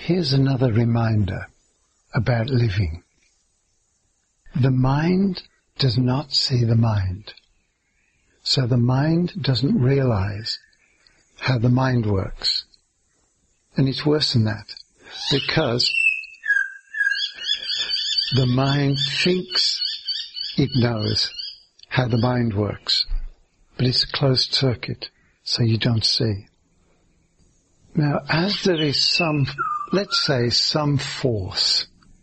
here's another reminder about living. The mind does not see the mind. So the mind doesn't realize how the mind works. And it's worse than that, because the mind thinks it knows how the mind works, but it's a closed circuit, so you don't see. Now, as there is some, let's say, some force,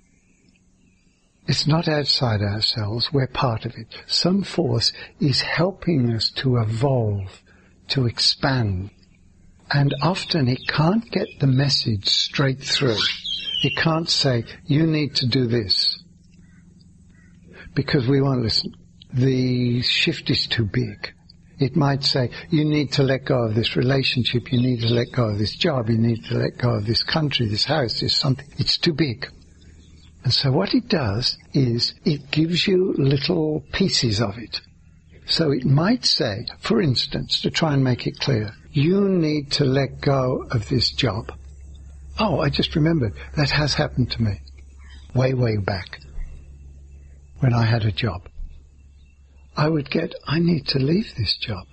it's not outside ourselves, we're part of it. Some force is helping us to evolve, to expand. And often it can't get the message straight through. It can't say, you need to do this, because we won't listen. The shift is too big. It might say, you need to let go of this relationship, you need to let go of this job, you need to let go of this country, this house, this something. It's too big. And so what it does is it gives you little pieces of it. So it might say, for instance, to try and make it clear, you need to let go of this job. Oh, I just remembered, that has happened to me way, way back when I had a job. I would get, I need to leave this job.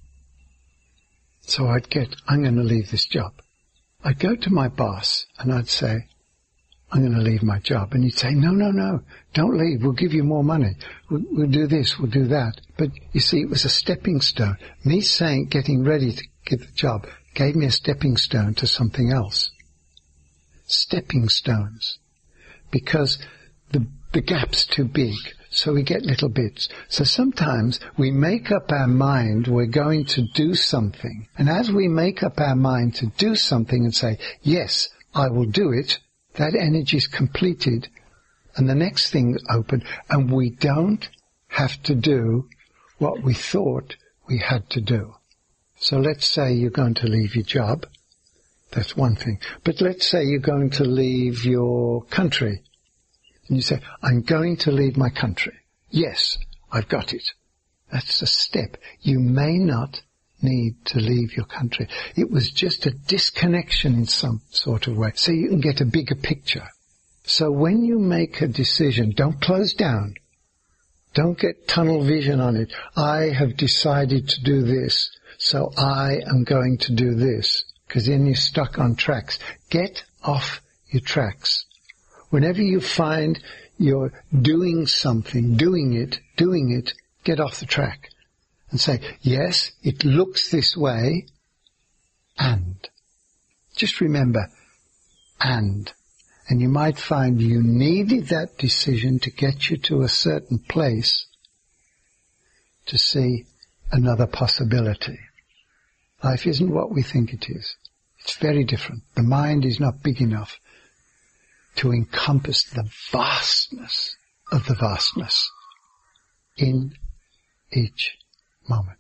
So I'd get, I'm going to leave this job. I'd go to my boss and I'd say, I'm going to leave my job. And he'd say, no, don't leave. We'll give you more money. We'll do this, we'll do that. But you see, it was a stepping stone. Me saying, getting ready to get the job, gave me a stepping stone to something else. Stepping stones. Because the gap's too big. So we get little bits. So sometimes we make up our mind we're going to do something. And as we make up our mind to do something and say, yes, I will do it, that energy is completed and the next thing open, and we don't have to do what we thought we had to do. So let's say you're going to leave your job. That's one thing. But let's say you're going to leave your country. And you say, I'm going to leave my country. Yes, I've got it. That's a step. You may not need to leave your country. It was just a disconnection in some sort of way, so you can get a bigger picture. So when you make a decision, don't close down. Don't get tunnel vision on it. I have decided to do this, so I am going to do this, because then you're stuck on tracks. Get off your tracks. Whenever you find you're doing something, doing it, get off the track and say, yes, it looks this way, and. Just remember, and. And you might find you needed that decision to get you to a certain place to see another possibility. Life isn't what we think it is. It's very different. The mind is not big enough to encompass the vastness of the vastness in each moment.